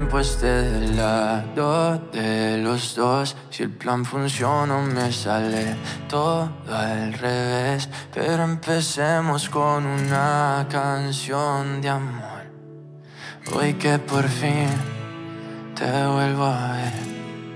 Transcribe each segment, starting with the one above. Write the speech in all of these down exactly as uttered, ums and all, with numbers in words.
tiempo esté del lado de los dos. Si el plan funciona me sale todo al revés. Pero empecemos con una canción de amor. Hoy que por fin te vuelvo a ver.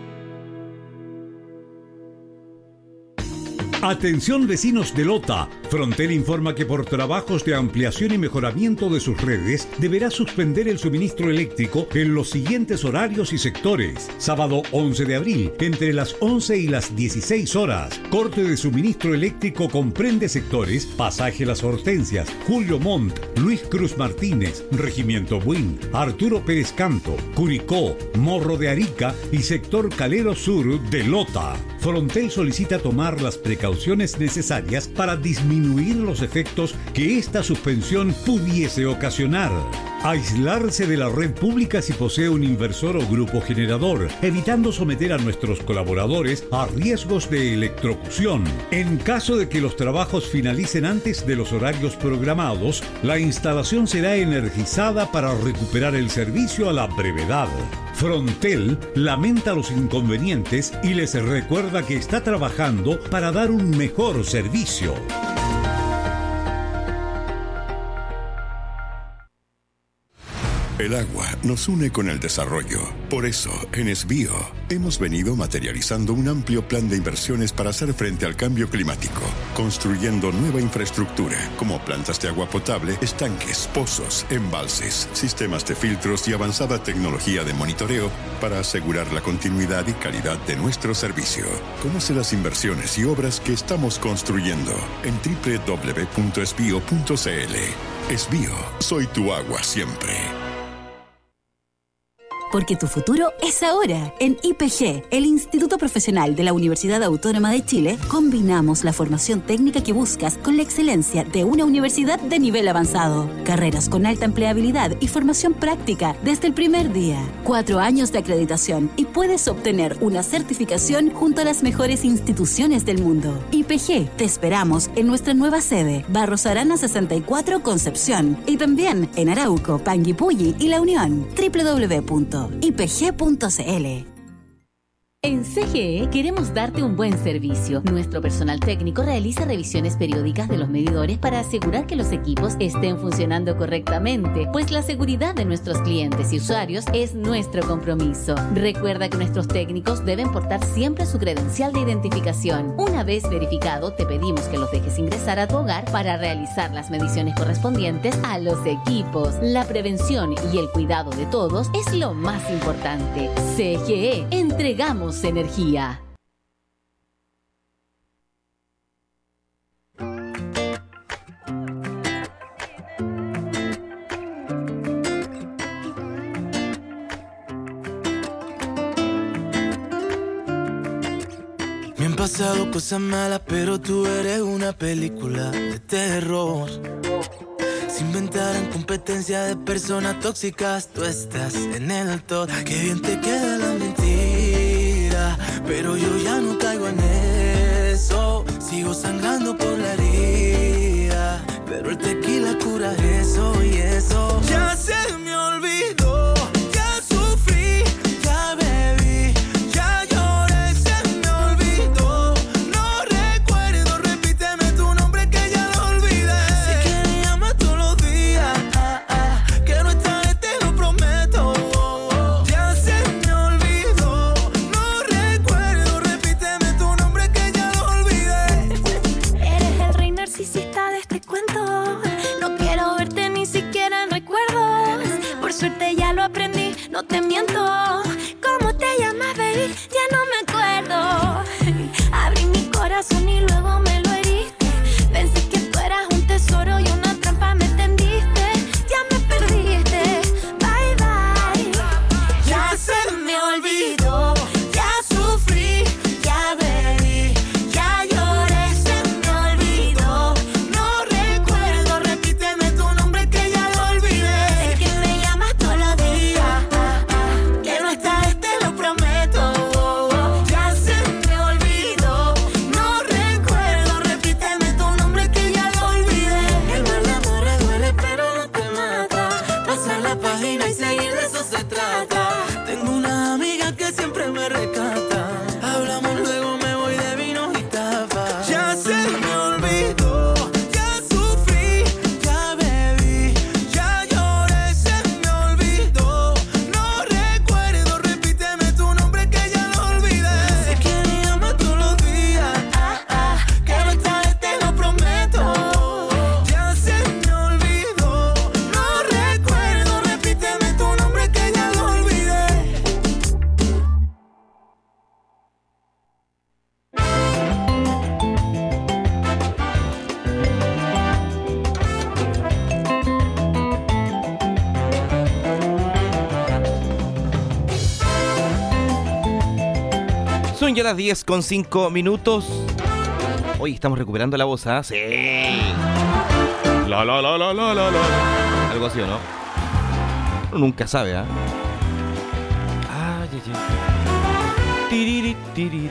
Atención vecinos de Lota. Frontel informa que por trabajos de ampliación y mejoramiento de sus redes deberá suspender el suministro eléctrico en los siguientes horarios y sectores. Sábado once de abril, entre las once y las dieciséis horas. Corte de suministro eléctrico comprende sectores Pasaje Las Hortensias, Julio Montt, Luis Cruz Martínez, Regimiento Buin, Arturo Pérez Canto, Curicó, Morro de Arica y sector Calero Sur de Lota. Frontel solicita tomar las precauciones necesarias para disminuir los efectos que esta suspensión pudiese ocasionar. Aislarse de la red pública si posee un inversor o grupo generador, evitando someter a nuestros colaboradores a riesgos de electrocución. En caso de que los trabajos finalicen antes de los horarios programados, la instalación será energizada para recuperar el servicio a la brevedad. Frontel lamenta los inconvenientes y les recuerda que está trabajando para dar un mejor servicio. El agua nos une con el desarrollo. Por eso, en Esbío, hemos venido materializando un amplio plan de inversiones para hacer frente al cambio climático, construyendo nueva infraestructura, como plantas de agua potable, estanques, pozos, embalses, sistemas de filtros y avanzada tecnología de monitoreo para asegurar la continuidad y calidad de nuestro servicio. Conoce las inversiones y obras que estamos construyendo en doble u doble u doble u punto esbío punto c l. Esbío, soy tu agua siempre. Porque tu futuro es ahora. En I P G, el Instituto Profesional de la Universidad Autónoma de Chile, combinamos la formación técnica que buscas con la excelencia de una universidad de nivel avanzado. Carreras con alta empleabilidad y formación práctica desde el primer día. Cuatro años de acreditación y puedes obtener una certificación junto a las mejores instituciones del mundo. I P G, te esperamos en nuestra nueva sede, Barros Arana sesenta y cuatro, Concepción. Y también en Arauco, Panguipulli y La Unión. doble u doble u doble u punto i p g punto c l. En C G E queremos darte un buen servicio. Nuestro personal técnico realiza revisiones periódicas de los medidores para asegurar que los equipos estén funcionando correctamente, pues la seguridad de nuestros clientes y usuarios es nuestro compromiso. Recuerda que nuestros técnicos deben portar siempre su credencial de identificación. Una vez verificado, te pedimos que los dejes ingresar a tu hogar para realizar las mediciones correspondientes a los equipos. La prevención y el cuidado de todos es lo más importante. C G E, entregamos energía. Me han pasado cosas malas, pero tú eres una película de terror. Se inventaron competencia de personas tóxicas, tú estás en el top. Qué bien te queda la mentira, pero yo ya no caigo en eso. Sigo sangrando por la herida, pero el tequila cura eso y eso. Ya se me olvidó, ya sufrí, ya bebí, ya lloré, se me olvidó. No recuerdo, repíteme tu nombre que ya lo olvidé. Si que me llamas todos los días, ah, ah, que no esta vez te lo prometo. Oh, oh. Ya se me olvidó, no recuerdo, repíteme tu nombre que ya lo olvidé. Eres el rey narcisista de este cuento. No quiero verte ni siquiera en recuerdos. Por suerte ya lo aprendí, no te miento. ¿Cómo te llamas, baby? Ya no me acuerdo. Abrí mi corazón y luego me lo heriste. Pensé que tú eras un tesoro y una trampa me tendiste. Ya me perdiste, bye bye. Ya se me olvidó, ya sufrí, ya bebí, ya lloré, se me olvidó. No recuerdo, repíteme tu nombre que ya lo olvidé. Sé que me llamas todos los días, ah, ah, que no esta vez te lo prometo. Ya se me olvidó, no recuerdo. Tengo una amiga que siempre me rescata. Hablamos luego, me voy de vino y tapas. Ya se me olvidó, ya sufrí, ya bebí, ya lloré, se me olvidó. No recuerdo, repíteme tu nombre que ya lo olvidé. Sé que me llamas todos los días, ah, ah, que no esta vez te lo prometo. Ya se me olvidó, no recuerdo, repíteme tu nombre que ya lo olvidé. Son ya las diez con cinco minutos. Hoy estamos recuperando la voz, ¿ah? Sí. La, la, la, la, la, la, la. Algo así, ¿o no? Uno nunca sabe, ¿ah? Ay, ay, ay. Tiriri, tiriri.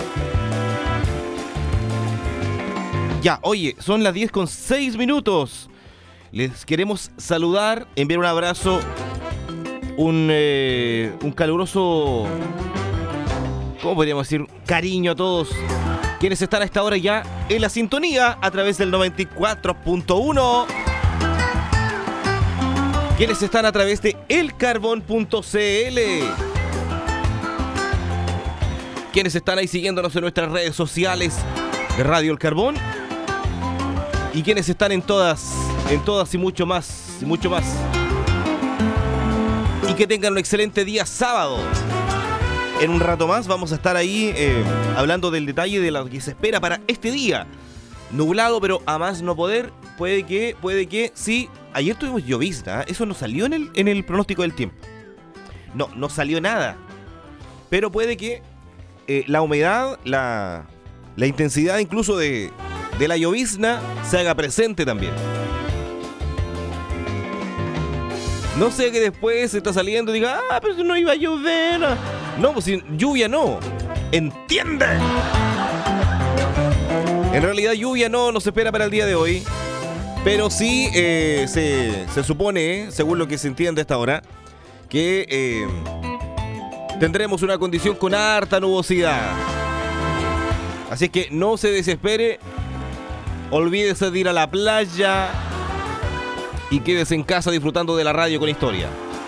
Ya, oye, son las diez con seis minutos. Les queremos saludar, enviar un abrazo, un, eh, un caluroso, ¿cómo podríamos decir? Cariño a todos quienes están a esta hora ya en la sintonía a través del noventa y cuatro punto uno. Quienes están a través de el carbón punto c l. Quienes están ahí siguiéndonos en nuestras redes sociales de Radio El Carbón. Y quienes están en todas, en todas y mucho más, y mucho más. Y que tengan un excelente día sábado. En un rato más vamos a estar ahí eh, hablando del detalle de lo que se espera para este día. Nublado, pero a más no poder. Puede que, puede que, sí. Ayer tuvimos llovizna, ¿eh? Eso no salió en el, en el pronóstico del tiempo. No, no salió nada. Pero puede que eh, la humedad, la, la intensidad incluso de, de la llovizna se haga presente también. No sé que después se está saliendo y diga, ah, pero si no iba a llover. No, pues sin lluvia no. ¿Entiende? En realidad lluvia no nos espera para el día de hoy. Pero sí eh, se, se supone, según lo que se entiende hasta ahora, que eh, tendremos una condición con harta nubosidad. Así que no se desespere. Olvídese de ir a la playa y quédese en casa disfrutando de la radio con historia.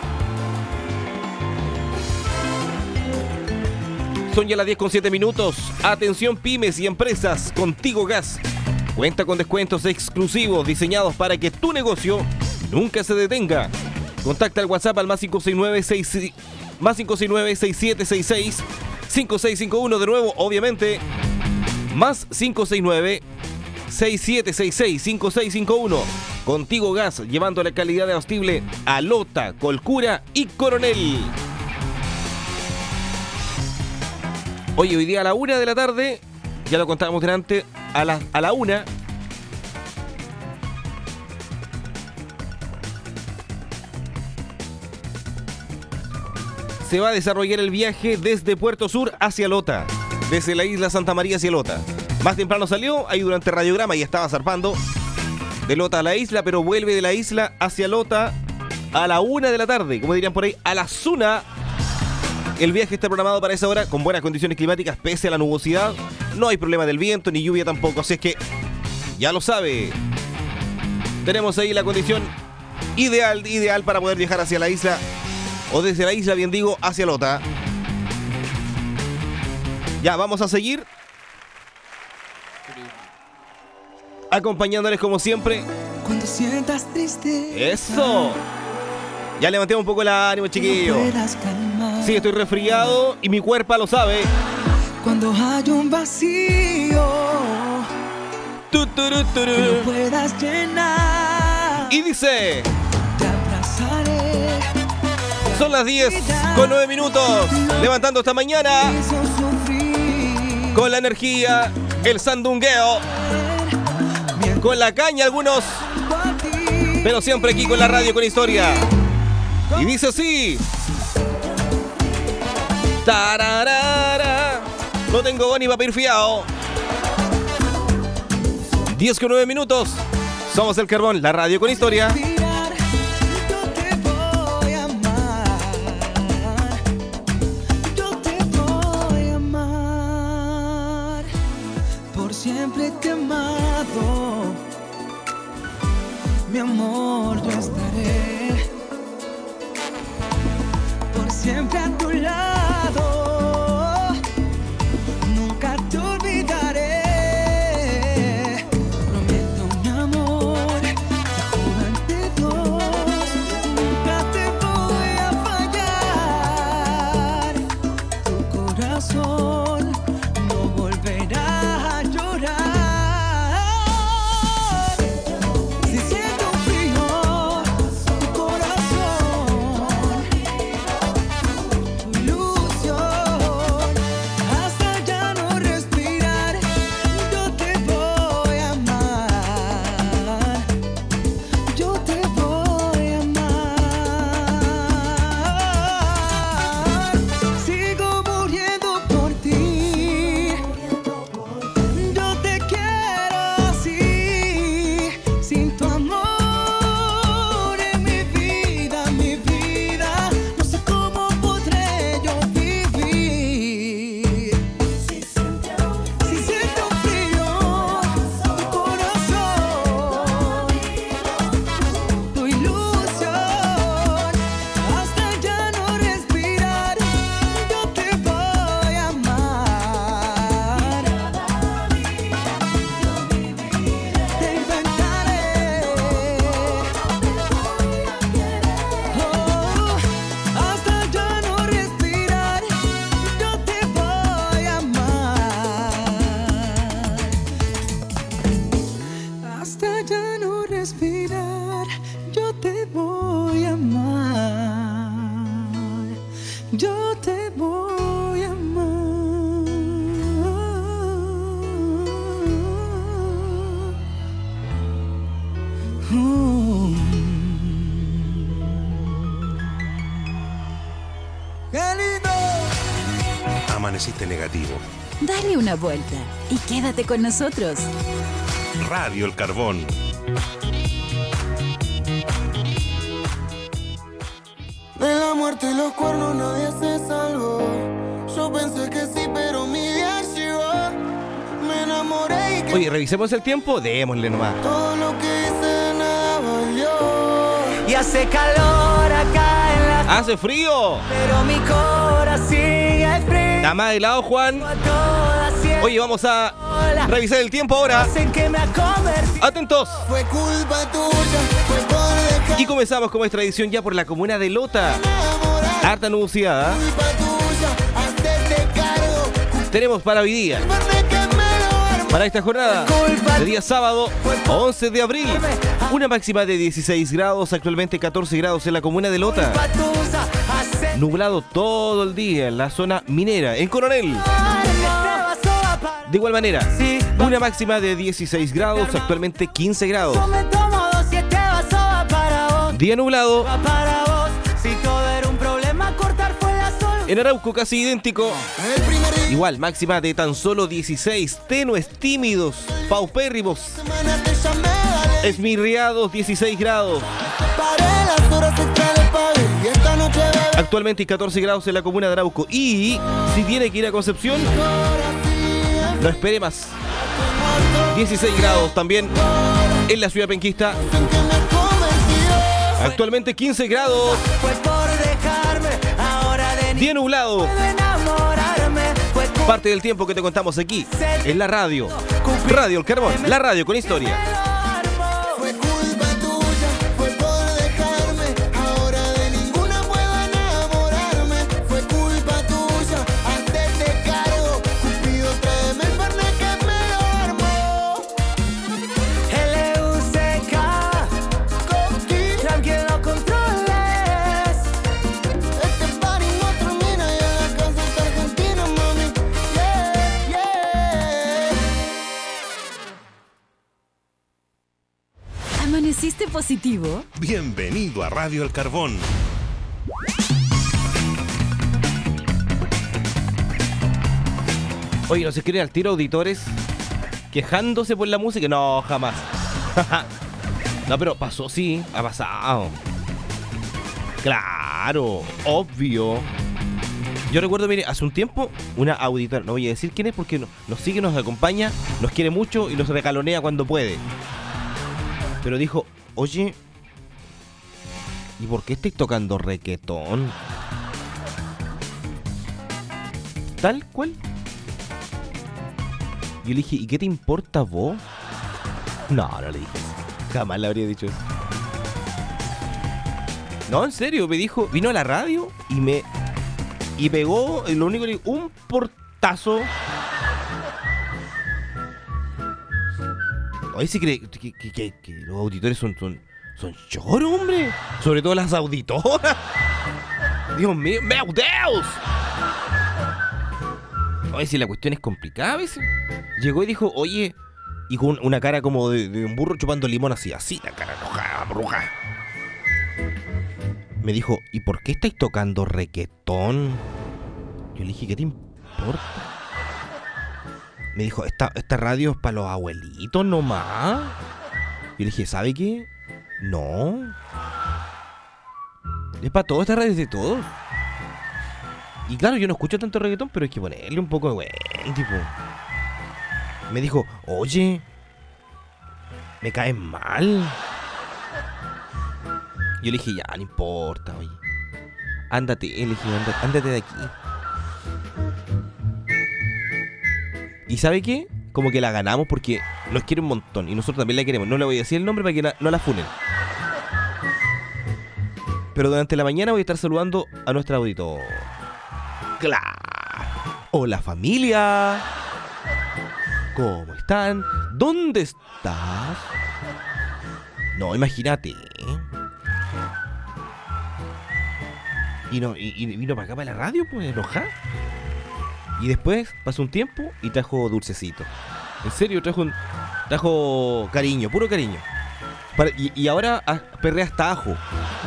Son ya las diez con siete minutos. Atención pymes y empresas, Contigo Gas cuenta con descuentos exclusivos diseñados para que tu negocio nunca se detenga. Contacta al WhatsApp al más cinco seis nueve, seis, más cinco seis nueve, seis siete seis seis, cinco seis cinco uno. De nuevo, obviamente, más cinco seis nueve, seis siete seis seis, cinco seis cinco uno. Contigo Gas, llevando la calidad de combustible a Lota, Colcura y Coronel. Oye, hoy día a la una de la tarde, ya lo contábamos delante, a la, a la una, se va a desarrollar el viaje desde Puerto Sur hacia Lota, desde la isla Santa María hacia Lota. Más temprano salió, ahí durante radiograma y estaba zarpando de Lota a la isla, pero vuelve de la isla hacia Lota a la una de la tarde, como dirían por ahí, a la zuna. El viaje está programado para esa hora con buenas condiciones climáticas pese a la nubosidad. No hay problema del viento ni lluvia tampoco, así es que ya lo sabe. Tenemos ahí la condición ideal, ideal para poder viajar hacia la isla, o desde la isla, bien digo, hacia Lota. Ya, vamos a seguir acompañándoles como siempre. Cuando sientas triste. ¡Eso! Ya levantemos un poco el ánimo, chiquillos. Sí, estoy resfriado y mi cuerpo lo sabe. Cuando hay un vacío Tu, turu, turu. que no puedas llenar, Y dice, te abrazaré. son las diez con nueve minutos. Levantando esta mañana Hizo sufrir con la energía, el sandungueo, con la caña algunos, a ti. pero siempre aquí con la radio con historia. Y dice así. Tararara. No tengo boni para ir fiado. diez con nueve minutos. Somos El Carbón, la radio con historia. Yo te voy a amar haberte amado, mi amor, yo estaré por siempre a tu lado, nunca te olvidaré. Prometo, mi amor, jurarte dos, nunca te voy a fallar. Tu corazón no volverá a llorar. Si siento frío tu corazón, tu ilusión, hasta ya no respirar, yo te voy a amar, yo te voy a amar. Sigo muriendo por ti, yo te quiero así, sin tu amor en mi vida, mi vida, no sé cómo podré yo vivir. Si siento frío tu corazón, tu ilusión, hasta ya no respirar, yo te voy a amar, te inventaré, oh, hasta ya no respirar, yo te voy a amar, hasta ya no respirar, yo te voy a amar, yo te voy a amar. Oh. ¡Qué lindo! Amaneciste negativo. Dale una vuelta y quédate con nosotros. Radio El Carbón. De la muerte y los cuernos nadie se salvó. Yo pensé que sí, pero mi día llegó. Me enamoré y que Oye, revisemos el tiempo, démosle nomás. todo lo que hice nada valió. Y hace calor acá en la... ¡Hace frío! Pero mi corazón sigue frío. Está más helado, Juan. A todas siempre Oye, vamos a revisar el tiempo ahora. en que me ha convertido. Atentos. Fue culpa tuya, fue por dejar Y comenzamos como es tradición ya por la comuna de Lota. enamorar. Harta nubosidad. ¿eh? Culpa tuya, hacerte cargo. Tenemos para hoy día, Culpame que me lo armó. para esta jornada de día sábado once de abril, una máxima de dieciséis grados, actualmente catorce grados en la comuna de Lota. Culpa tuya, hacerte Nublado todo el día en la zona minera, en Coronel. De igual manera, una máxima de dieciséis grados, actualmente quince grados. me tomo dos, siete vasos va para vos, Día nublado, va para vos. Si todo era un problema, cortar fue la solución. en Arauco casi idéntico. El primer día Igual, máxima de tan solo dieciséis, tenues, tímidos, paupérrimos, de semana te llamé, dale. esmirriados, dieciséis grados. Paré las horas extra de pague y esta noche bebé. Actualmente catorce grados en la comuna de Arauco. Y si tiene que ir a Concepción, no espere más. dieciséis grados también en la ciudad penquista. En que me convertido. Actualmente quince grados. Fue por dejarme, ahora de Día nublado. puedo enamorarme. Fue culpa Parte del tiempo que te contamos aquí en la radio. Radio El Carbón, la radio con historia. Fue culpa tuya, fue por dejarme. Ahora de ninguna puedo enamorarme. Fue culpa tuya, hacerte cargo. Cupido, tráeme el fernet que me lo armó. L U C K, tranquilo, no controles. Este party no termina y en la casa está Argentina, mami. Yeah, yeah. ¿Amaneciste positivo? Bienvenido a Radio El Carbón. Oye, ¿no se escriben al tiro auditores quejándose por la música? No, jamás. No, pero pasó, sí, ha pasado. Claro, obvio. Yo recuerdo, mire, hace un tiempo, una auditora, no voy a decir quién es porque no, nos sigue, nos acompaña, nos quiere mucho y nos regalonea cuando puede. Pero dijo, oye, ¿y por qué estáis tocando requetón? Tal cual. Yo le dije, ¿y qué te importa vos? No, no le dije eso. Jamás le habría dicho eso. No, en serio, me dijo, vino a la radio y me... Y pegó, lo único que le digo, un portazo. Oye, sí cree que, que, que, que los auditores son, son, son choros, hombre. Sobre todo las auditoras. Dios mío, ¡meu Deus! Oye, si la cuestión es complicada a veces. Llegó y dijo, oye, y con una cara como de, de un burro chupando limón así, así, la cara enojada, bruja. Me dijo, ¿y por qué estáis tocando requetón? Yo le dije, ¿qué te importa? Me dijo, esta, esta radio es para los abuelitos nomás. Yo le dije, ¿sabe qué? No. Es para todos, esta radio es de todos. Y claro, yo no escucho tanto reggaetón, pero hay que ponerle un poco de buen tipo. Me dijo, oye, me caes mal. Yo le dije, ya, no importa, oye. Ándate, le dije, ándate, ándate de aquí. ¿Y sabe qué? Como que la ganamos porque nos quiere un montón. Y nosotros también la queremos. No le voy a decir el nombre para que la, no la funen. Pero durante la mañana voy a estar saludando a nuestra auditora. ¡Claro! ¡Hola, familia! ¿Cómo están? ¿Dónde estás? No, imagínate, ¿eh? Y, no, y, y vino para acá, para la radio, pues, enojada. Y después pasó un tiempo y trajo dulcecito. En serio, trajo un, trajo cariño, puro cariño. Para, y, y ahora ah, perrea hasta ajo.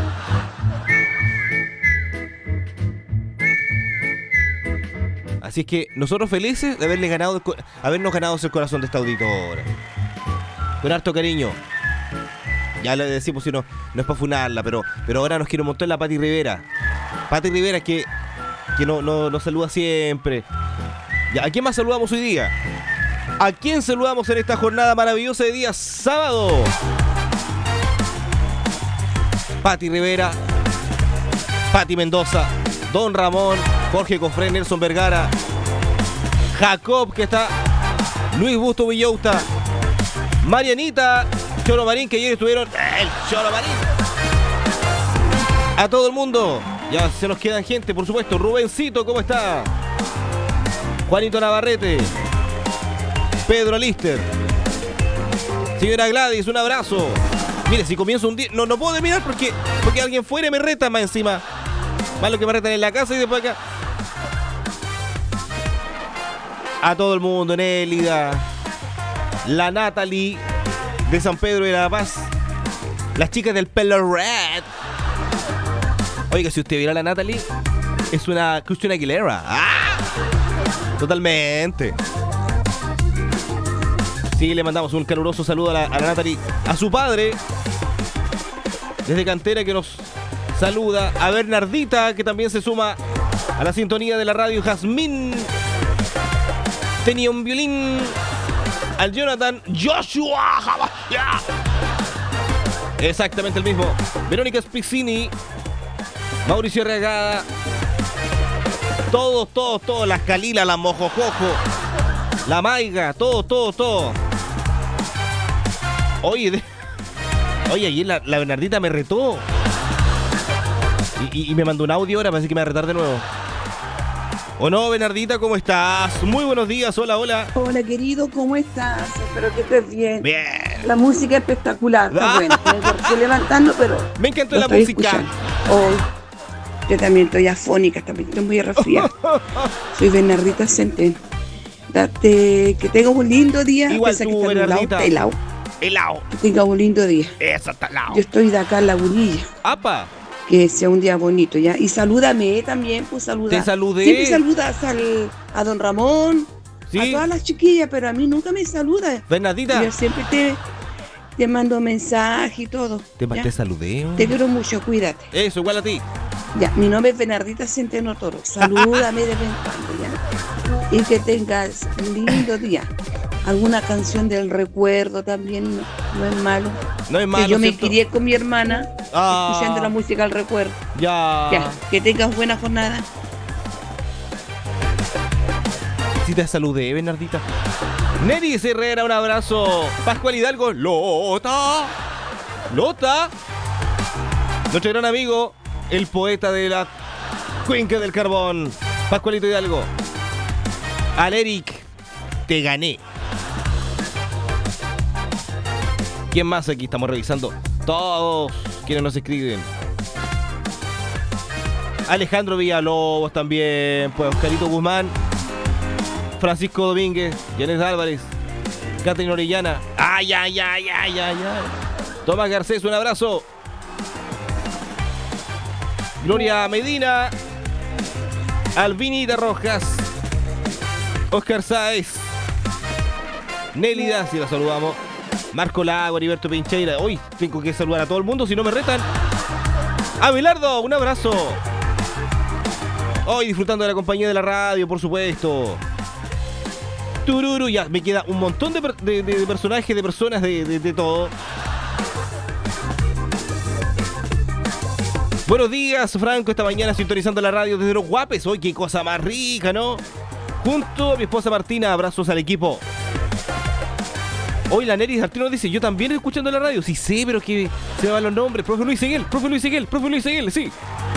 Así es que nosotros felices de haberle ganado, habernos ganado el corazón de esta auditora. Con harto cariño. Ya le decimos si no, no es para funarla, pero, pero ahora nos quiere un montón la Pati Rivera. Pati Rivera que, que no, no, nos saluda siempre. Ya, ¿a quién más saludamos hoy día? ¿A quién saludamos en esta jornada maravillosa de día sábado? Pati Rivera, Pati Mendoza, Don Ramón, Jorge Cofré, Nelson Vergara, Jacob que está, Luis Busto Villauta, Marianita, Choro Marín, que ayer estuvieron el Choro Marín. A todo el mundo. Ya se nos quedan gente, por supuesto. Rubencito, ¿cómo está? Juanito Navarrete, Pedro Alister, señora Gladys, un abrazo. Mire, si comienzo un día, no, no puedo terminar porque, porque alguien fuera y me reta más encima. Más lo que me retan en la casa y después acá. A todo el mundo, Nélida, la Natalie de San Pedro de la Paz, las chicas del pelo red. Oiga, si usted viera a la Natalie, es una Christina Aguilera. ¡Ah! Totalmente. Sí, le mandamos un caluroso saludo a la, a la Natalie, a su padre, desde Cantera, que nos saluda, a Bernardita, que también se suma a la sintonía de la radio, Jazmín, tenía un violín, al Jonathan, Joshua, exactamente el mismo, Verónica Spizzini, Mauricio Regada, todos, todos, todos, las Calila, la Mojojojo, la Maiga, todo, todo, todo. Oye, de... oye, ayer la, la Bernardita me retó. Y, y, y me mandó un audio ahora, parece que me va a retar de nuevo. ¿O no, Bernardita? ¿Cómo estás? Muy buenos días, hola, hola. Hola, querido, ¿cómo estás? Espero que estés bien. Bien. La música es espectacular, está buena. Me estoy levantando, pero... Me encantó la música. Hoy, yo también estoy afónica, también estoy muy resfriada. Soy Bernardita Centeno. Date, que tengas un lindo día. Igual tú, que Bernardita. Helado. Helado. Que tengas un lindo día. Eso está helado. Yo estoy de acá en Lagunilla. ¡Apa! Que sea un día bonito, ¿ya? Y salúdame también, pues saluda. Te saludé. Siempre saludas al, a don Ramón, ¿sí? A todas las chiquillas, pero a mí nunca me saluda. Bernardita. Yo siempre te, te mando mensaje y todo. Te, te saludé. Te quiero mucho, cuídate. Eso, igual a ti. Ya, mi nombre es Bernardita Centeno Toro. Salúdame de vez en cuando, ya. Y que tengas un lindo día. Alguna canción del recuerdo también, no, no es malo. No es malo, que yo me ¿cierto? crié con mi hermana Ah. escuchando la música del recuerdo. Ya. Ya, que tengas buena jornada. Si te saludé, Bernardita. Neris Herrera, un abrazo. Pascual Hidalgo, Lota. Lota. Nuestro gran amigo, el poeta de la cuenca del carbón, Pascualito Hidalgo. Al Eric, te gané. ¿Quién más aquí? Estamos revisando todos quienes nos escriben. Alejandro Villalobos también, pues Oscarito Guzmán, Francisco Domínguez, Janet Álvarez, Catherine Orellana. Ay, ay, ay, ay, ay, ay. Tomás Garcés, un abrazo. Gloria Medina, Alvinita Rojas, Oscar Sáez, Nélida, si la saludamos, Marco Lago, Heriberto Pincheira. Hoy tengo que saludar a todo el mundo, si no me retan. Abelardo, un abrazo. Hoy disfrutando de la compañía de la radio, por supuesto. Tururu, ya me queda un montón de, per- de, de, de personajes, de personas, de, de, de todo. Buenos días, Franco, esta mañana sintonizando la radio desde Los Guapes. Hoy qué cosa más rica, ¿no? Junto a mi esposa Martina, abrazos al equipo. Hoy la Neris Artino dice, yo también escuchando la radio. Sí sé, pero que se me van los nombres. Profe Luis Seguel, profe Luis Seguel, profe Luis Seguel, sí.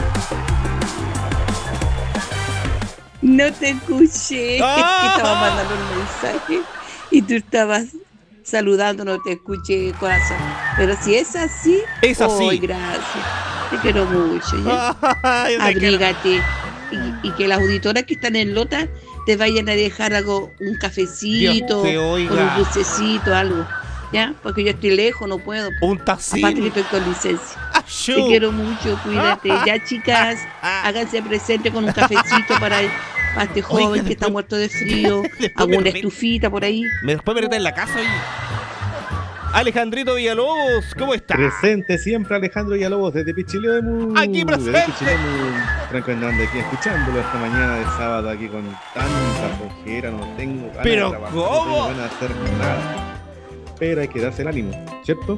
No te escuché. ¡Ah! Estaba mandando un mensaje y tú estabas saludando, no te escuché, corazón. Pero si es así, Es así. oh, gracias. Te quiero mucho, ¿ya? Ay, te quiero. Abrígate. Y, y que las auditoras que están en Lota te vayan a dejar algo, un cafecito, Dios te oiga. con un dulcecito, algo. ¿Ya? Porque yo estoy lejos, no puedo. Un Aparte que tacín. estoy con licencia. Achú. Te quiero mucho, cuídate. Ya, chicas, háganse presente con un cafecito para, para este joven Oiga, que está después- muerto de frío. después me Alguna re- estufita por ahí. Me después me reta en la casa, oye. Alejandrito Villalobos, ¿cómo está? Presente siempre Alejandro Villalobos desde Pichilemu. Aquí presente. Desde Pichilemu. Franco Hernández aquí escuchándolo esta mañana de sábado aquí con tanta flojera, no tengo ganas Pero, de trabajar, ¿cómo? no tengo ganas de hacer nada. Pero hay que darse el ánimo, ¿cierto?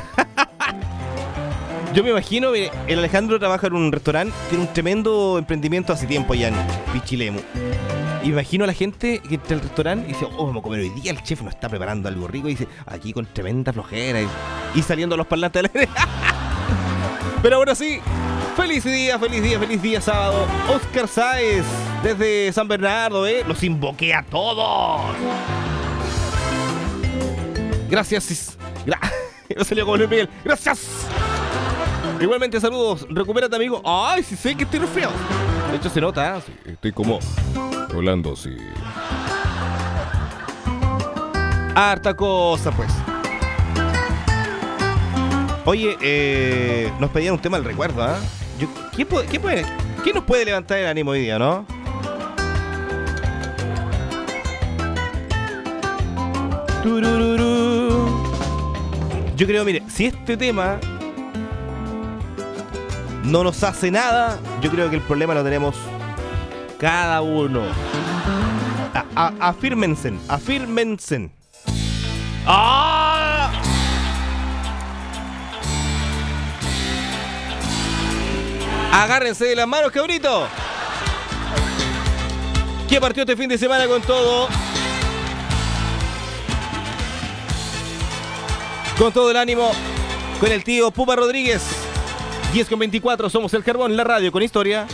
Yo me imagino que el Alejandro trabaja en un restaurante, tiene un tremendo emprendimiento hace tiempo allá en Pichilemu. Y imagino a la gente que entra al restaurante y dice, oh, vamos a comer hoy día, el chef nos está preparando algo rico. Y dice, aquí con tremenda flojera. Y, y saliendo los parlantes del aire. Pero ahora sí, feliz día, feliz día, feliz día sábado. Oscar Sáez, desde San Bernardo, ¿eh? Los invoqué a todos. Gracias. sis- Gra no salió como Luis Miguel. Gracias. Igualmente, saludos. Recupérate, amigo. Ay, sí sé que estoy resfriado. De hecho, se nota. ¿eh? Sí, estoy como hablando así. Harta cosa, pues. Oye, eh, nos pedían un tema del recuerdo, ¿ah? ¿eh? ¿Qué, puede, qué, puede, ¿Qué nos puede levantar el ánimo hoy día, no? Turururú. Yo creo, mire, si este tema no nos hace nada, yo creo que el problema lo tenemos cada uno. A, a, afírmense, afírmense. ¡Ah! Agárrense de las manos, cabrito. ¿Qué partió este fin de semana con todo? Con todo el ánimo, con el tío Pupa Rodríguez. diez con veinticuatro, somos El Carbón, la radio con historia.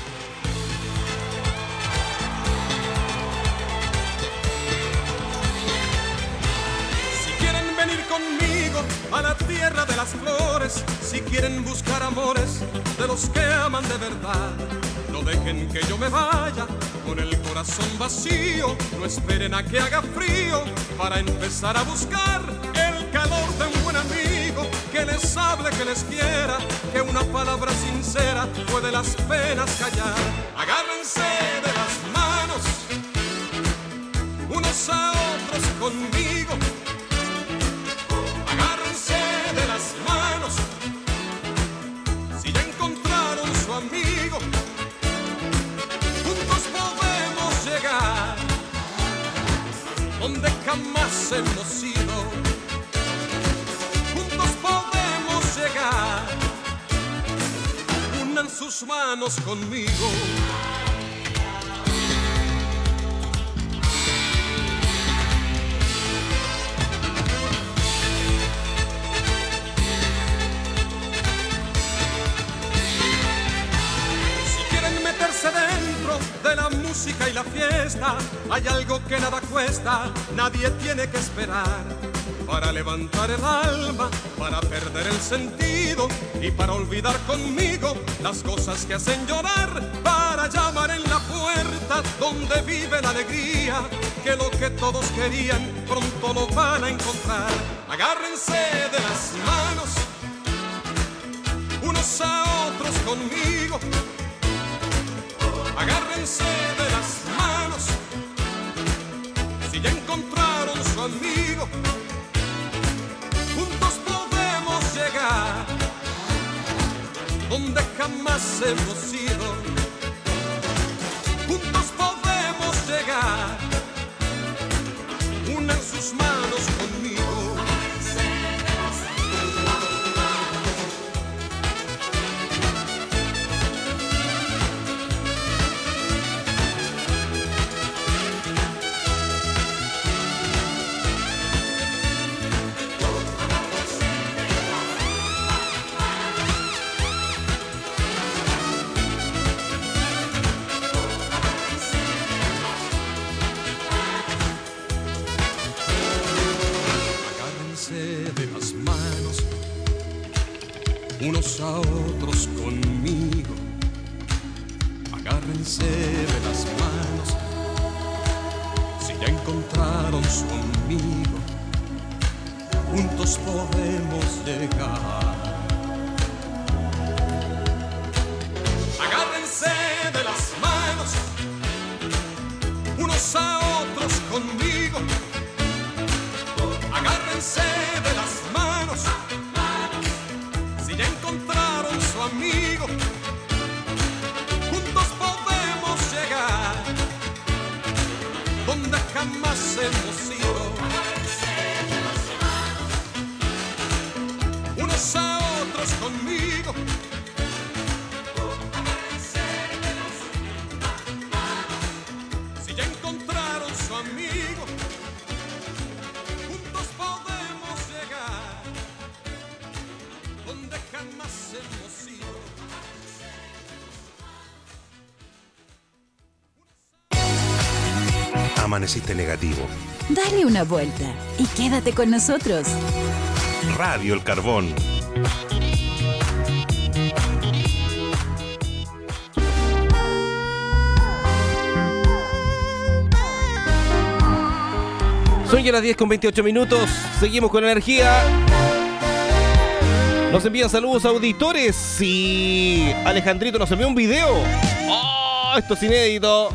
Si quieren venir conmigo a la tierra de las flores, si quieren buscar amores de los que aman de verdad, no dejen que yo me vaya con el corazón vacío, no esperen a que haga frío para empezar a buscar el calor de un buen amigo que les hable, que les quiera, que una palabra sincera puede las penas callar. Agárrense de las manos unos a otros conmigo, agárrense de las manos si ya encontraron su amigo. jamás hemos sido. Juntos podemos llegar, unan sus manos conmigo. Dentro de la música y la fiesta hay algo que nada cuesta, nadie tiene que esperar. Para levantar el alma, para perder el sentido y para olvidar conmigo las cosas que hacen llorar. Para llamar en la puerta donde vive la alegría, que lo que todos querían pronto lo van a encontrar. Agárrense de las manos, unos a otros conmigo. Agárrense de las manos, si ya encontraron su amigo. Juntos podemos llegar donde jamás hemos ido. Juntos podemos llegar, unan sus manos conmigo. Unos a otros conmigo, agárrense de las manos, si ya encontraron su amigo, juntos podemos llegar. Agárrense de las manos, unos a otros conmigo, agárrense de las manos, ya encontraron su amigo, juntos podemos llegar donde jamás hemos ido. Unos a otros conmigo. Si ya encontraron su amigo, juntos podemos llegar donde jamás hemos ido. Amaneciste negativo. Dale una vuelta y quédate con nosotros. Radio El Carbón. Son ya las diez con veintiocho minutos. Seguimos con energía. Nos envían saludos auditores. Sí, Alejandrito nos envió un video. ¡Oh! Esto es inédito.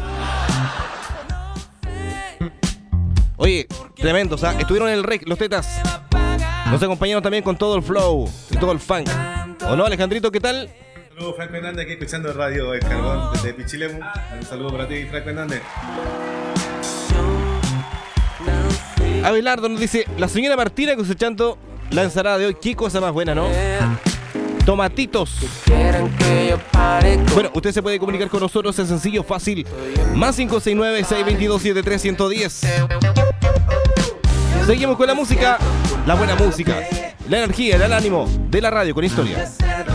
Oye, tremendos, ¿ah? Estuvieron en el rec, los tetas. Nos acompañaron también con todo el flow y todo el funk. ¿O no, Alejandrito? ¿Qué tal? Saludos, Franco Hernández, aquí escuchando Radio El Carbón desde Pichilemu. Un saludo para ti, Franco Hernández. Abelardo nos dice: la señora Martina cosechando la ensalada de hoy. Qué cosa más buena, ¿no? Tomatitos. Bueno, usted se puede comunicar con nosotros, es sencillo, fácil. Más cinco seis nueve, seis dos dos, siete tres uno cero. Seguimos con la música, la buena música, la energía, el ánimo de la radio con historia.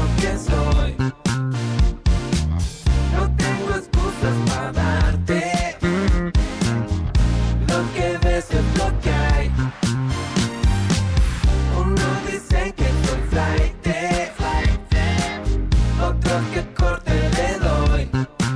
No tengo excusas para darte. Lo que ves es lo que hay. Unos dicen que soy flaite, otros que corte le doy.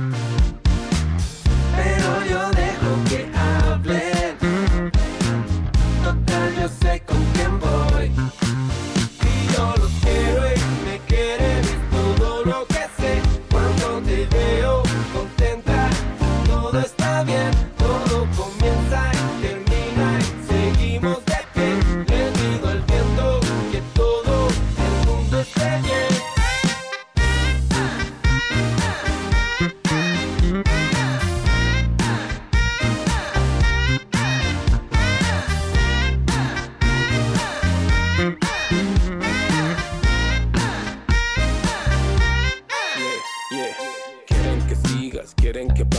Pero yo dejo que hablen. Total, yo sé con quién voy. Y yo los quiero y me quieren, es todo lo que sé. Cuando te veo contenta, todo está bien. Todo comienza y termina y seguimos de pie. Le digo al viento que todo el mundo esté bien.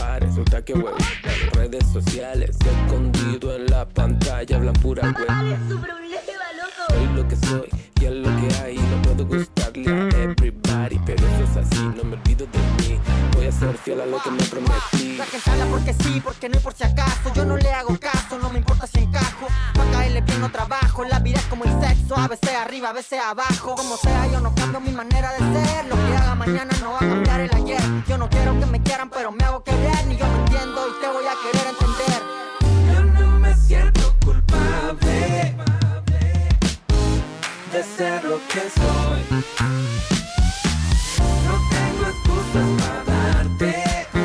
pa, resulta que huevo. Las redes sociales, escondido en la pantalla, hablan pura web. Soy lo que soy y es lo que hay. No puedo gustarle a everybody, pero eso es así, no me olvido de mí. Voy a ser fiel a lo que me prometí. La gente habla porque sí, porque no y por si acaso. Yo no le hago caso, no me importa si encajo. Pa' caerle bien no trabajo, la vida es como el sexo. A veces arriba, a veces abajo. Como sea, yo no cambio mi manera de ser. Lo que haga mañana no va a cambiar el ayer. Yo no quiero que me quieran, pero me hago querer. Ni yo me entiendo y te voy a querer entender. Yo no me siento culpable de ser lo que soy. No tengo excusas para darte.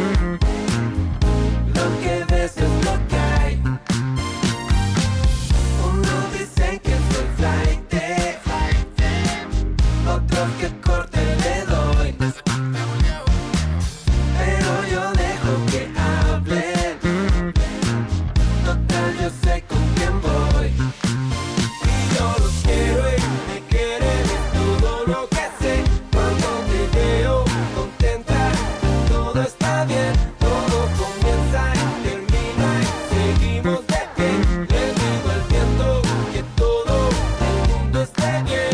Lo que ves es lo que hay. Uno dice que soy flight, otros que corte le doy. Pero yo dejo que hablen. Total, yo sé con quién voy. Y yo los quiero y me quieren, es todo lo que sé. Cuando te veo contenta, todo está bien. Todo comienza y termina y seguimos de pie. Le digo al viento que todo el mundo esté bien.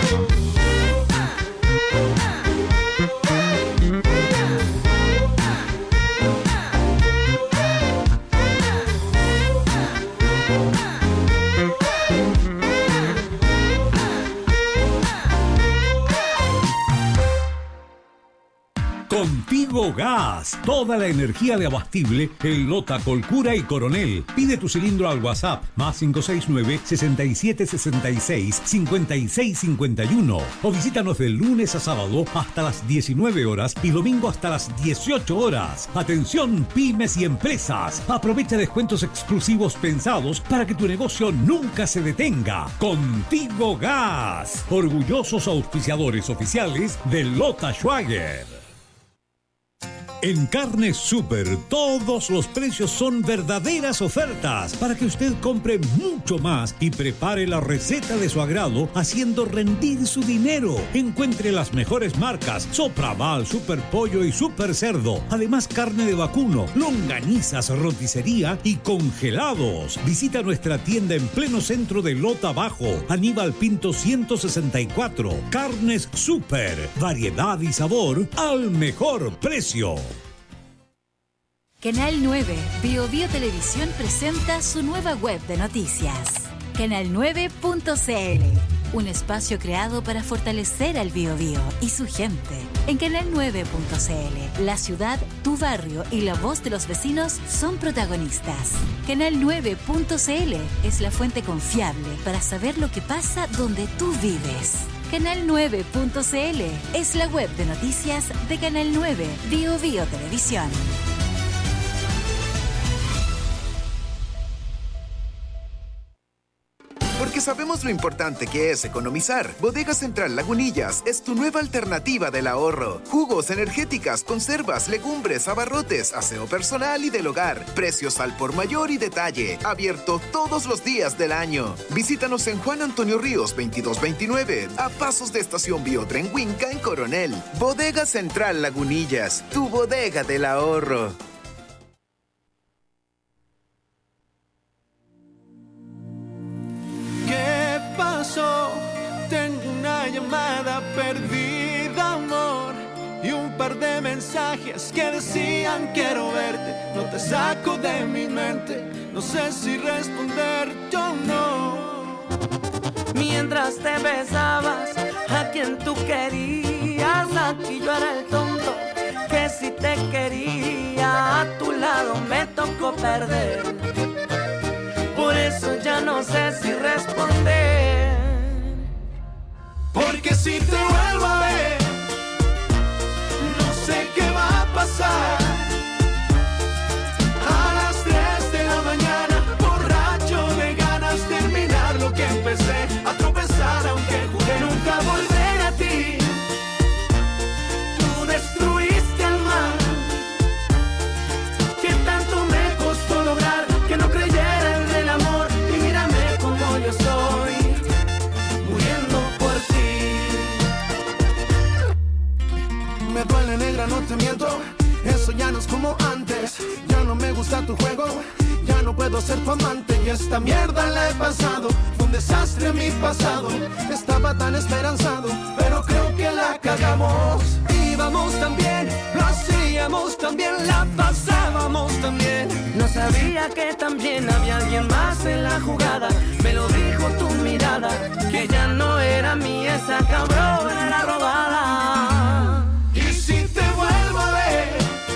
Contigo Gas, toda la energía de abastible en Lota, Colcura y Coronel. Pide tu cilindro al WhatsApp más cinco seis nueve, seis siete seis seis, cinco seis cinco uno o visítanos de lunes a sábado hasta las diecinueve horas y domingo hasta las dieciocho horas. Atención pymes y empresas, aprovecha descuentos exclusivos pensados para que tu negocio nunca se detenga. Contigo Gas, orgullosos auspiciadores oficiales de Lota Schwager. En Carnes Super, todos los precios son verdaderas ofertas para que usted compre mucho más y prepare la receta de su agrado haciendo rendir su dinero. Encuentre las mejores marcas: Sopraval, Super Pollo y Super Cerdo. Además, carne de vacuno, longanizas, roticería y congelados. Visita nuestra tienda en pleno centro de Lota Bajo, Aníbal Pinto ciento sesenta y cuatro. Carnes Super, variedad y sabor al mejor precio. Canal nueve, Bio Bio Televisión presenta su nueva web de noticias. canal nueve punto c l, un espacio creado para fortalecer al Bio Bio y su gente. En canal nueve punto c l, la ciudad, tu barrio y la voz de los vecinos son protagonistas. canal nueve punto c l es la fuente confiable para saber lo que pasa donde tú vives. canal nueve punto c l es la web de noticias de Canal nueve, Bio Bio Televisión. Porque sabemos lo importante que es economizar. Bodega Central Lagunillas es tu nueva alternativa del ahorro. Jugos, energéticas, conservas, legumbres, abarrotes, aseo personal y del hogar. Precios al por mayor y detalle. Abierto todos los días del año. Visítanos en Juan Antonio Ríos veintidós veintinueve, a pasos de Estación Biotren Huinca en Coronel. Bodega Central Lagunillas, tu bodega del ahorro. ¿Qué pasó? Tengo una llamada perdida, amor, y un par de mensajes que decían quiero verte. No te saco de mi mente, no sé si responder yo no. Mientras te besabas a quien tú querías, aquí yo era el tonto que si te quería. A tu lado me tocó perder, por eso ya no sé si responder. Porque si te vuelvo a ver, no sé qué va a pasar. A las tres de la mañana, borracho de ganas, terminar lo que empecé. A tropezar aunque juré nunca volver a ti. Tú destruiste al mar, que tanto me costó lograr que no creyera en el amor. Y mírame como yo soy, muriendo por ti. Me duele, negra, no te miento, eso ya no es como antes. gusta tu juego. Ya no puedo ser tu amante y esta mierda la he pasado. Fue un desastre mi pasado, estaba tan esperanzado, pero creo que la cagamos. Íbamos tan bien, lo hacíamos tan bien, la pasábamos tan bien. No sabía que también había alguien más en la jugada. Me lo dijo tu mirada, que ya no era mía esa cabrona, era robada. Y si te vuelvo a ver,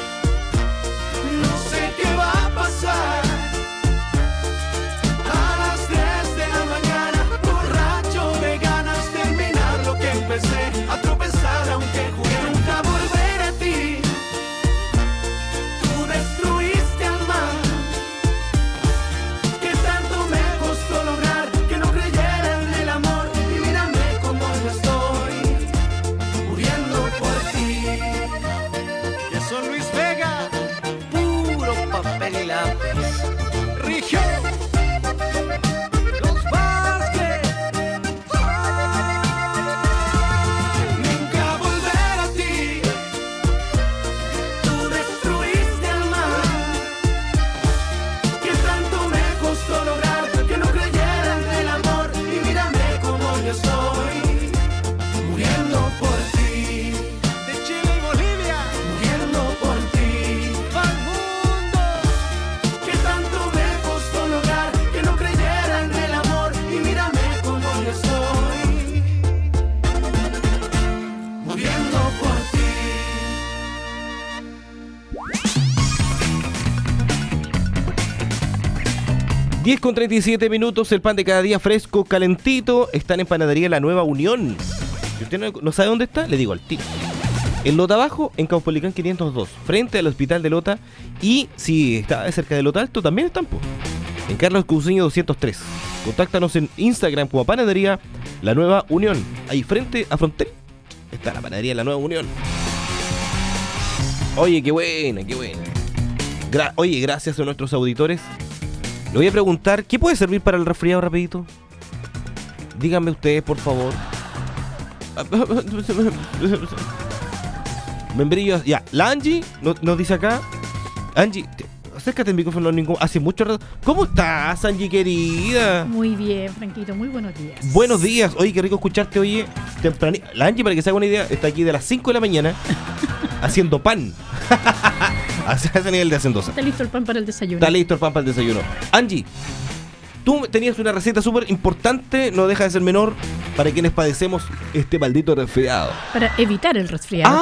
no sé qué va a pasar. A las tres de la mañana, borracho de ganas, terminar lo que empecé, a tropezar aunque jugué nunca volver a ti. Tú destruiste al mar, que tanto me costó lograr que no creyera en el amor. Y mírame como yo estoy, muriendo por ti. Eso Luis Vega, puro papel y lápiz. Rigio, los Vázquez. Nunca volver a ti. Tú destruiste al mar, que tanto me costó lograr que no creyera en el amor. Y mírame como yo estoy, muriendo por ti. De Chile y Bolivia, muriendo por ti. al mundo. Que tanto me costó lograr que no creyera en el amor. Y mírame como yo estoy, muriendo por ti. diez con treinta y siete minutos, el pan de cada día fresco, calentito. Están en Panadería La Nueva Unión. Si usted no, no sabe dónde está, le digo al tiro. En Lota Bajo, en Caupolicán quinientos dos, frente al Hospital de Lota. Y si está cerca de Lota Alto, también están, po. En Carlos Cousiño doscientos tres. Contáctanos en Instagram como Panadería La Nueva Unión. Ahí frente a Frontera está la Panadería La Nueva Unión. Oye, qué buena, qué buena. Gra- Oye, gracias a nuestros auditores. Le voy a preguntar, ¿qué puede servir para el resfriado rapidito? Díganme ustedes, por favor. Membrillos, ya. La Angie no- nos dice acá. Angie, te- acércate al micrófono. no ningún- Hace mucho rato. ¿Cómo estás, Angie, querida? Muy bien, Franquito, muy buenos días. Buenos días. Oye, qué rico escucharte, oye. Tempranito. La Angie, para que se haga una idea, está aquí de las cinco de la mañana haciendo pan. A ese nivel de hacendosa. Está listo el pan para el desayuno. Está listo el pan para el desayuno. Angie, tú tenías una receta súper importante, no deja de ser menor, para quienes padecemos este maldito resfriado. Para evitar el resfriado.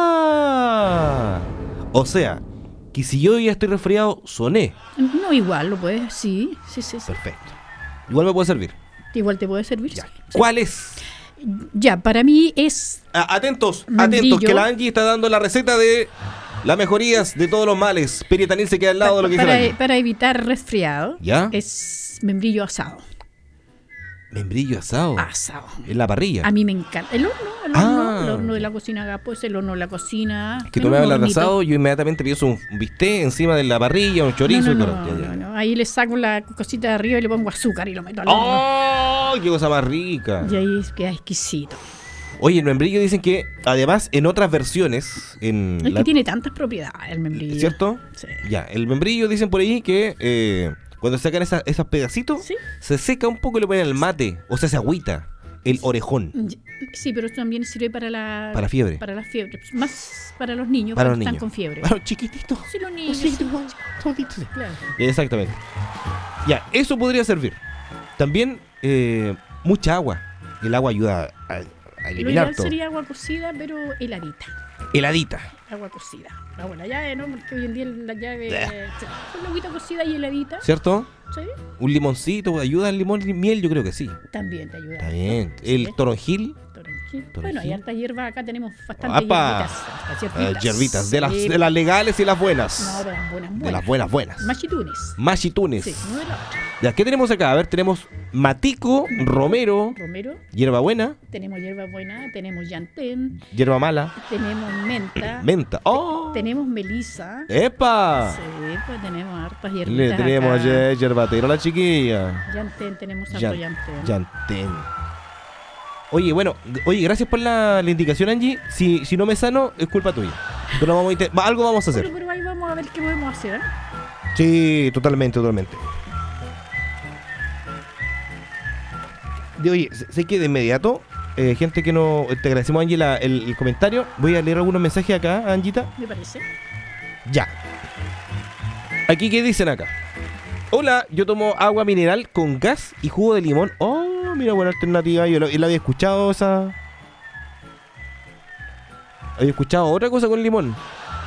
¡Ah! O sea, que si yo ya estoy resfriado, soné. No, igual lo puedes, sí, sí, sí, sí. Perfecto. Igual me puede servir. Igual te puede servir. Ya. ¿Cuál es? Ya, para mí es Ah, atentos, Membrillo. atentos, que la Angie está dando la receta de las mejorías de todos los males. Piritanil se queda al lado de lo que dice la para, Angie. para evitar resfriado. ¿Ya? Es membrillo asado. Membrillo asado. Asado. En la parrilla. A mí me encanta. El horno, el horno, Ah. el horno de la cocina Agapo es el horno de la cocina. Que el tú me horno hablas de hornito. asado, yo inmediatamente pienso un bistec encima de la parrilla, un chorizo. No, y no, todo. no, Ya, ya. no, no. Ahí le saco la cosita de arriba y le pongo azúcar y lo meto al horno. ¡Oh! ¡Qué cosa más rica! Y ahí queda exquisito. Oye, el membrillo dicen que, además, en otras versiones, en Es la- que tiene tantas propiedades el membrillo. ¿cierto? Sí. Ya, el membrillo dicen por ahí que eh, cuando sacan esas, esos pedacitos, se seca un poco y le ponen al mate, o sea, se agüita, el orejón. Sí, pero esto también sirve para la... Para fiebre. Para la fiebre. Más para los niños Para cuando los están niños. con fiebre. Para los chiquititos. Sí, los niños. Sí, sí. Claro. Exactamente. Ya, eso podría servir. También eh, mucha agua. El agua ayuda a, a Lo eliminar ideal todo. sería agua cocida, pero heladita. Heladita. Agua cocida. No, bueno, la llave, ¿no? Porque hoy en día la llave... Con la agüita cocida y heladita. ¿Cierto? Sí. Un limoncito, ¿ayuda el limón y miel? Yo creo que sí. También te ayuda. Está bien. Sí. El toronjil. Toronjil. Toronjil. Bueno, hay hartas hierbas. Acá tenemos bastante ¡Apa! hierbitas. hartas Eh, hierbitas. hierbitas, de las, Sí. de las legales y las buenas. No, de las buenas, buenas. De las buenas, buenas. Machitunes. Machitunes. Sí, no de la otra. Ya, ¿qué tenemos acá? A ver, tenemos matico, romero, Romero. hierbabuena, Tenemos hierba buena, tenemos llantén, hierba mala, tenemos menta, menta. ¡Oh! tenemos melisa. ¡Epa! Sí, pues tenemos hartas Le hierbitas tenemos acá. ayer yerbatero a la chiquilla. Llantén, tenemos harto Yan- llantén. Llantén. Oye, bueno, g- oye, gracias por la, la indicación, Angie. Si, si no me sano, es culpa tuya. Pero vamos a intent- algo vamos a hacer. Pero, pero ahí vamos a ver qué podemos hacer, ¿eh? Sí, totalmente, totalmente. De, oye, sé- sé que de inmediato, eh, gente que no... Te agradecemos, Ángela, el, el comentario. Voy a leer algunos mensajes acá, Angita. Me parece. Ya. Aquí, ¿qué dicen acá? Hola, yo tomo agua mineral con gas y jugo de limón. Oh, mira, buena alternativa. Yo, lo, yo la había escuchado esa... Había escuchado otra cosa con limón.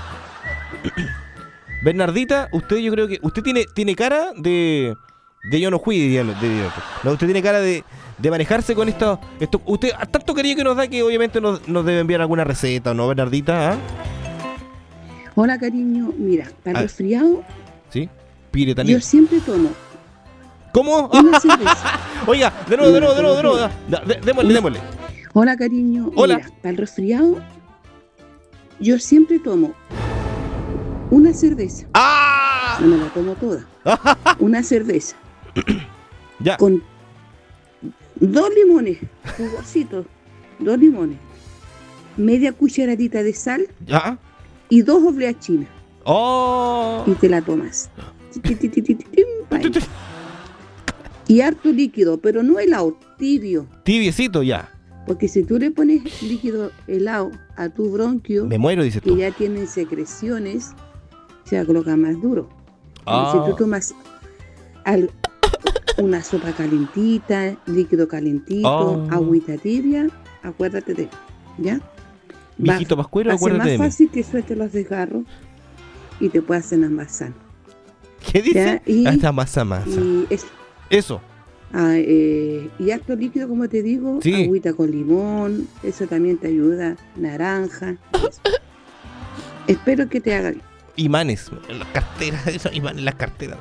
Bernardita, usted yo creo que... Usted tiene, tiene cara de... De yo no fui, diría- de- de- no, usted tiene cara de, de manejarse con esto, esto. Usted tanto cariño que nos da que obviamente nos, nos debe enviar alguna receta, ¿no, Bernardita? ¿Ah? Hola, cariño. Mira, para Ah. el resfriado, ¿Sí? Piretanil. yo siempre tomo ¿Cómo? una cerveza. Oiga, de nuevo, de nuevo, de nuevo, de nuevo. Da- de- Démosle, démosle. Hola, cariño. Hola. Mira, para el resfriado, yo siempre tomo una cerveza. ¡Ah! No me la tomo toda. Una cerveza. Ya. Con dos limones, jugositos, dos limones, media cucharadita de sal ¿Ya? y dos obleas chinas. ¡Oh! Y te la tomas. Ti, ti, ti, ti, ti, tim, pam. Y harto líquido, pero no helado, tibio. Tibiecito ya. Porque si tú le pones líquido helado a tu bronquio, Me muero, dices que tú. ya tienen secreciones, se coloca más duro. Ah. Si tú tomas al- una sopa calentita, líquido calentito, Oh. agüita tibia, acuérdate de, ¿ya? Viejito Va- pascuero, va a ser acuérdate de más mí. fácil que sueltes los desgarros y te puedas cenar más sano. ¿Qué dice? Ya, y- Ah, está masa, masa. Y eso. Eso. Ah, eh, y harto líquido, como te digo, Sí. agüita con limón, eso también te ayuda, naranja. Eso. Espero que te haga bien. Imanes. En las carteras. Esos imanes en las carteras.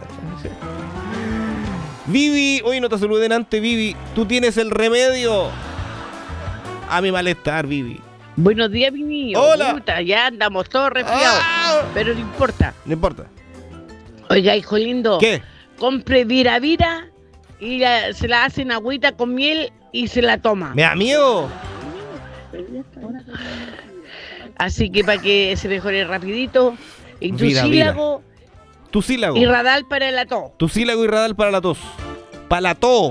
Vivi, hoy no te saluden antes, Vivi. Tú tienes el remedio a mi malestar, Vivi. Buenos días, mi niño. Hola. Puta, ya andamos todos resfriados. Pero no importa. No importa. Oiga, hijo lindo. ¿Qué? Compre vira vira y la- se la hacen agüita con miel y se la toma. ¿Me da miedo? Así que para que se mejore rapidito. Y tu Vira, sílago Tu sílago. y radal para el ató. Tu sílago y radal para la tos. Para la tos.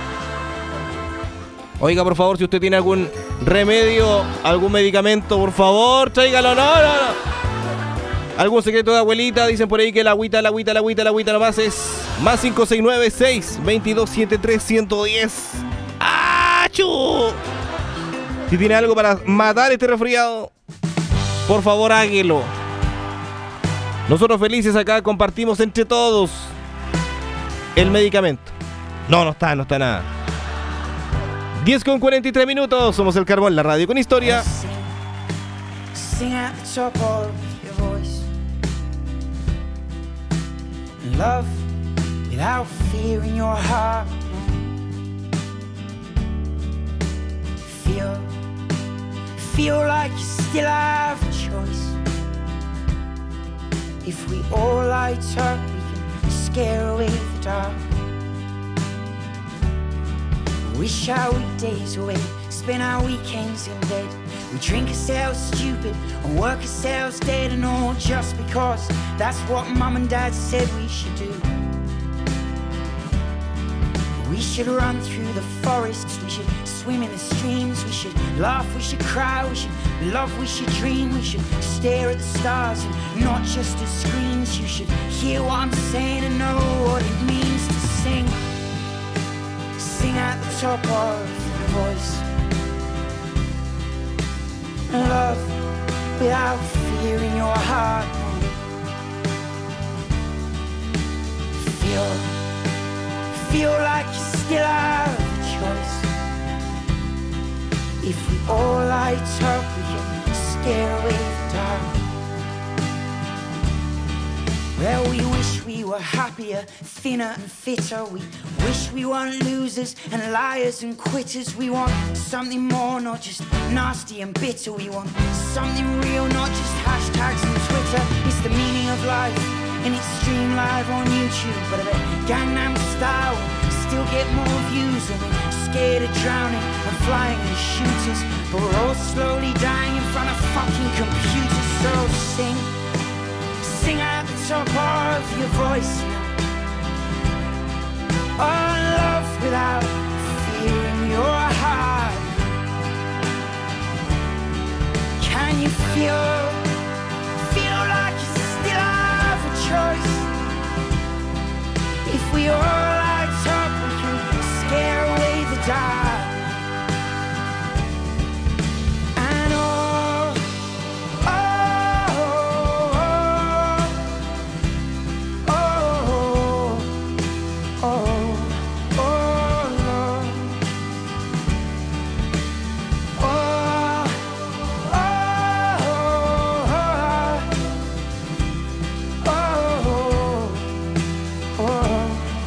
Oiga, por favor, si usted tiene algún remedio, algún medicamento, por favor, tráigalo. No, no, no. Algún secreto de abuelita, dicen por ahí que la agüita, la agüita, la agüita, la agüita nomás es más cinco seis nueve seis veintidós setenta y tres ciento diez. ¡Achu! Si tiene algo para matar este resfriado, por favor háguelo. Nosotros felices acá compartimos entre todos el medicamento. No, no está, no está nada. diez con cuarenta y tres minutos, somos el Carbón, la radio con historia. Sing at the top of your voice. Love without fear in your heart. Feel, feel like you still have a choice. If we all light up, we can scare away the dark. Wish our weekdays away, spend our weekends in bed. We drink ourselves stupid and work ourselves dead, and all just because that's what mum and dad said we should do. We should run through the forests, we should swim in the streams, we should laugh, we should cry, we should love, we should dream, we should stare at the stars and not just at screens. You should hear what I'm saying and know what it means to sing. Sing at the top of your voice. Love without fear in your heart. Feel, feel like you still have a choice. If we all light up, we can scare away the dark. Well, we wish we were happier, thinner and fitter. We wish we weren't losers and liars and quitters. We want something more, not just nasty and bitter. We want something real, not just hashtags and Twitter. It's the meaning of life, and it's streamed live on YouTube. But I bet Gangnam Style will still get more views and we're scared of drowning and flying in shooters, but we're all slowly dying in front of fucking computers. So sing, sing at the top of your voice now. Oh, love without fear in your heart. Can you feel, feel like you still have a choice? If we all light up, we can scare away the dark. And oh, oh, oh, oh, oh, oh, oh, Lord. Oh, oh, oh, oh, oh.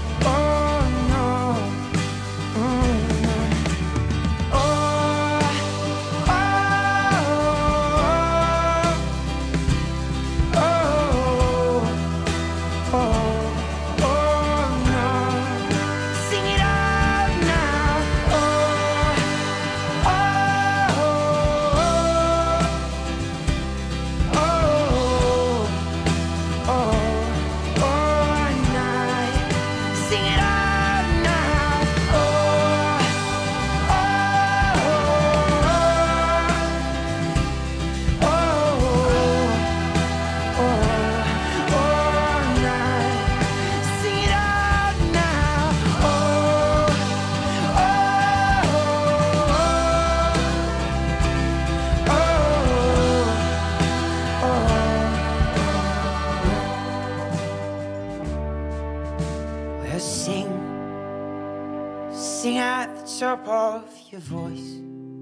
Top of your voice,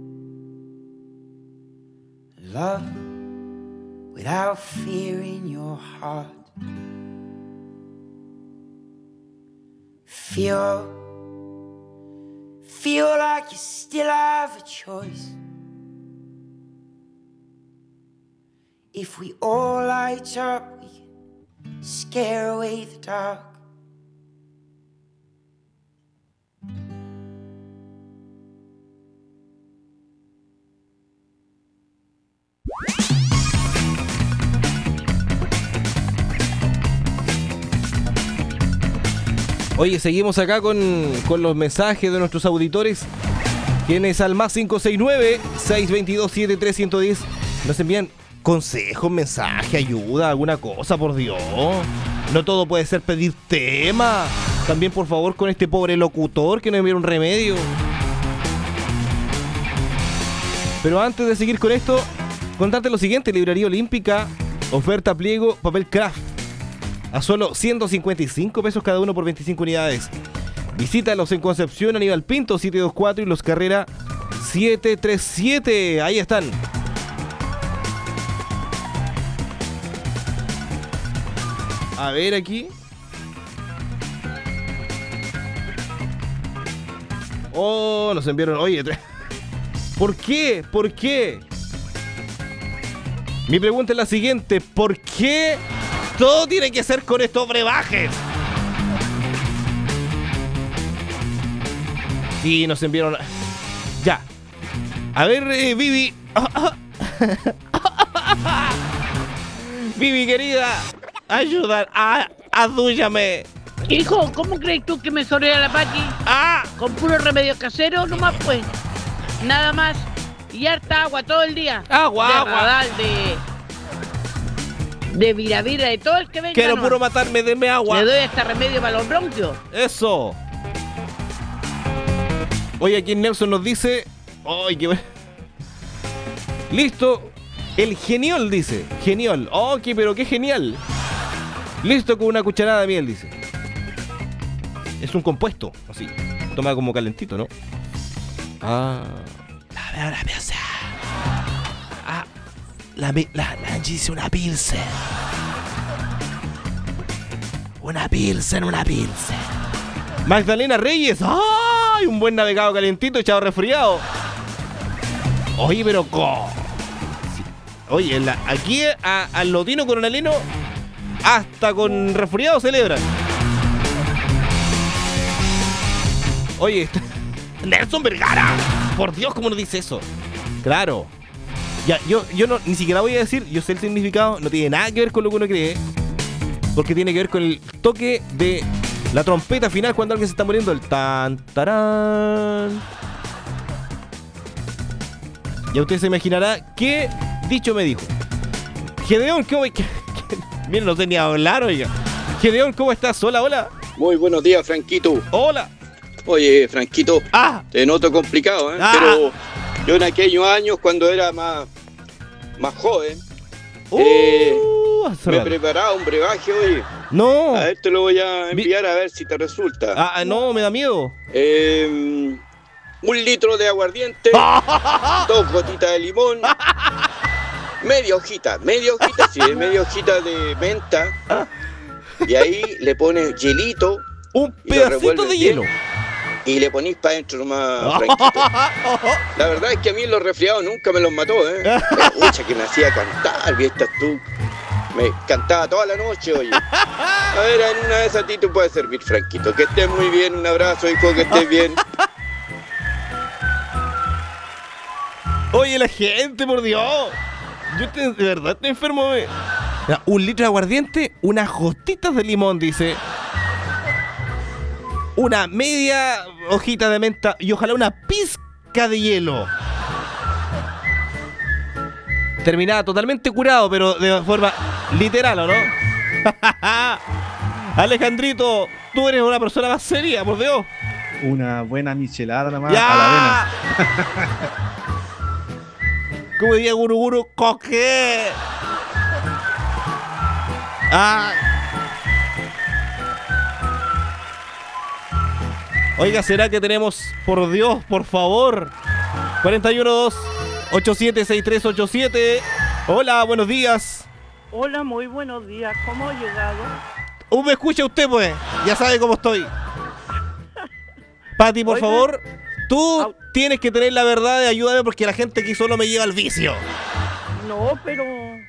love without fear in your heart. Feel, feel like you still have a choice. If we all light up, we can scare away the dark. Oye, seguimos acá con, con los mensajes de nuestros auditores, quienes al más cinco seis nueve, seis dos dos, siete tres uno cero nos envían consejos, mensajes, ayuda, alguna cosa, por Dios. No todo puede ser pedir tema. También, por favor, con este pobre locutor que nos envía un remedio. Pero antes de seguir con esto, contarte lo siguiente: Librería Olímpica, oferta pliego, papel craft a solo ciento cincuenta y cinco pesos cada uno por veinticinco unidades. Visítalos en Concepción, Aníbal Pinto siete dos cuatro y Los Carrera siete tres siete. Ahí están. A ver aquí. Oh, nos enviaron. Oye, ¿por qué? ¿Por qué? Mi pregunta es la siguiente: ¿por qué todo tiene que ser con estos brebajes? Y nos enviaron. Ya. A ver, eh, Vivi. Vivi, querida, ayuda. Ah, adúyame. Hijo, ¿cómo crees tú que me sorea la Pati? Ah, con puro remedio casero nomás, pues. Nada más. Y harta agua todo el día. Agua, de agua. Radal, de... de viravira, de todo el que venga. Quiero no. puro matarme, denme agua. Le doy hasta remedio para los bronquios. Eso. Oye, aquí Nelson nos dice. ¡Ay, qué bueno! Listo. El genial dice. Genial. Ok, pero qué genial. Listo con una cucharada de miel, dice. Es un compuesto, así. Toma como calentito, ¿no? Ah. La verdad, o sea. Ah. La, la, la Angie dice una pilsen. Una pilsen, una pilsen. Magdalena Reyes. ¡Ay! Un buen navegado calentito, echado resfriado. Oye, pero co. Oye, la, aquí a, al lotino coronelino hasta con resfriado celebran. Oye, está... Nelson Vergara. Por Dios, ¿cómo nos dice eso? Claro. Ya, yo, yo no, ni siquiera voy a decir, yo sé el significado, no tiene nada que ver con lo que uno cree, porque tiene que ver con el toque de la trompeta final cuando alguien se está muriendo, el tan, tarán. Ya usted se imaginará qué dicho me dijo. Gedeón, ¿cómo? ¿Qué, qué? Miren, no sé ni hablar, oiga. Gedeón, ¿cómo estás? Hola, hola. Muy buenos días, Franquito. Hola. Oye, Franquito, ah. te noto complicado, ¿eh? Ah. Pero yo en aquellos años, cuando era más, más joven, uh, eh, me preparaba un brebaje, oye. No. A ver, te lo voy a enviar a ver si te resulta. Ah, no, me da miedo. Eh, un litro de aguardiente, dos gotitas de limón, media hojita, media hojita, sí, media hojita de menta. Y ahí le pones hielito. Un pedacito de hielo. Bien, y le ponís para adentro nomás, Franquito. La verdad es que a mí los resfriados nunca me los mató, ¿eh? Pero, ucha, que me hacía cantar, ¿viste tú? Me cantaba toda la noche, oye. A ver, en una de esas a ti te puede servir, Franquito. Que estés muy bien, un abrazo, hijo, que estés bien. Oye, la gente, por Dios. Yo te, de verdad estoy enfermo, ¿eh? Un litro de aguardiente, unas gotitas de limón, dice. Una media hojita de menta y ojalá una pizca de hielo. Terminaba totalmente curado, pero de forma literal, ¿o no? Alejandrito, tú eres una persona más seria, por Dios. Una buena michelada nomás ¡Ya! a la avena. Como diría Guru Guru, coge. Ah. Oiga, ¿será que tenemos, por Dios, por favor, cuatro uno dos, ocho siete seis tres ocho siete? Hola, buenos días. Hola, muy buenos días. ¿Cómo ha llegado? Uh, ¿me escucha usted, pues? Ya sabe cómo estoy. Pati, por Oiga. favor, tú tienes que tener la verdad y ayúdame porque la gente aquí solo me lleva al vicio. No, pero...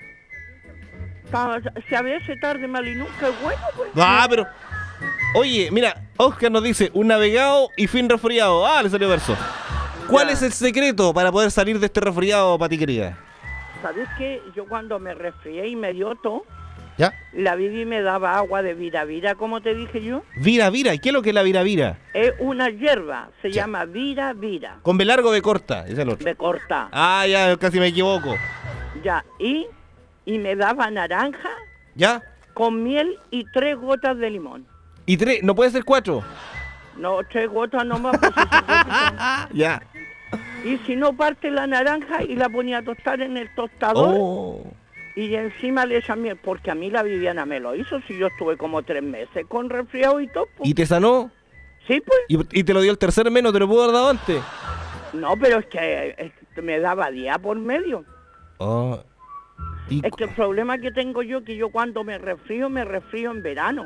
ta- Si a veces tarde mal y nunca es bueno, pues. Ah, pero... Oye, mira, Oscar nos dice, un navegado y fin resfriado. Ah, le salió verso. ¿Cuál Ya. es el secreto para poder salir de este resfriado, Pati querida? ¿Sabes qué? Yo cuando me resfrié y me dio tos, ¿Ya? la Bibi me daba agua de viravira, como te dije yo. Vira, vira. ¿Y qué es lo que es la vira, vira? Es una hierba, se llama viravira. ¿Con B largo o B corta? Ese es el otro. Me corta. Ah, ya, casi me equivoco. Ya, y, y me daba naranja ¿Ya? con miel y tres gotas de limón. ¿Y tres? ¿No puede ser cuatro? No, tres gotas nomás, pues eso es Ya. Y si no, parte la naranja y la ponía a tostar en el tostador. Oh. Y encima le echa miel, porque a mí la Viviana me lo hizo, si yo estuve como tres meses con resfriado y todo. pues. ¿Y te sanó? Sí, pues. ¿Y, y te lo dio el tercer mes? ¿No te lo pudo haber dado antes? No, pero es que eh, me daba día por medio. Oh. Y... Es que el problema que tengo yo, que yo cuando me resfrío, me resfrío en verano.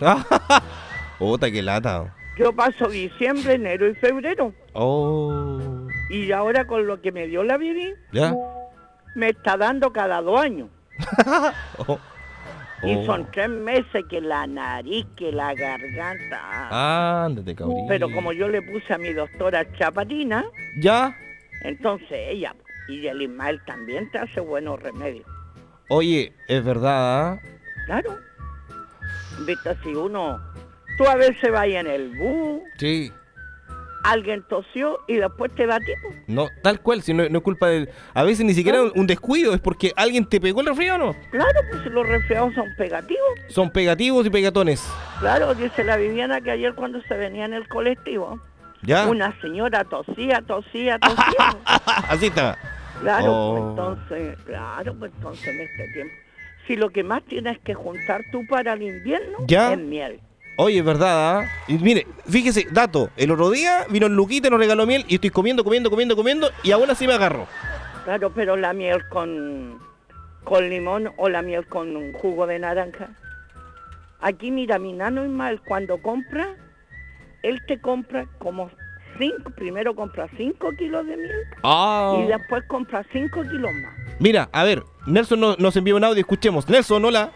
Puta, qué lata. Yo paso diciembre, enero y febrero. Oh. Y ahora con lo que me dio la Vivi, ¿Ya? me está dando cada dos años. Oh. Y Oh. son tres meses que la nariz, que la garganta. Ándate, cabrón. Pero como yo le puse a mi doctora chapatina, ¿Ya? entonces ella y el Ismael también te hace buenos remedios. Oye, es verdad, ¿ah? Claro. Viste, si uno... Tú a veces vas en el bus, Sí. alguien tosió y después te da tipo. No, tal cual, si no, no es culpa de... A veces ni siquiera un, un descuido, es porque alguien te pegó el resfriado, ¿no? Claro, pues los resfriados son pegativos. Son pegativos y pegatones. Claro, dice la Viviana que ayer cuando se venía en el colectivo, ¿Ya? una señora tosía, tosía, tosía. Así está. Claro, Oh. pues entonces, claro, pues entonces en este tiempo. Si lo que más tienes que juntar tú para el invierno ¿Ya? es miel. Oye, es verdad, ¿ah? Y mire, fíjese, dato, el otro día vino el Luquita y nos regaló miel y estoy comiendo, comiendo, comiendo, comiendo y aún así me agarro. Claro, pero la miel con, con limón o la miel con un jugo de naranja. Aquí, mira, mi nano Ismael, cuando compra, él te compra como cinco, primero compra cinco kilos de miel Ah. y después compra cinco kilos más. Mira, a ver, Nelson no- nos envió un audio, escuchemos. Nelson, hola.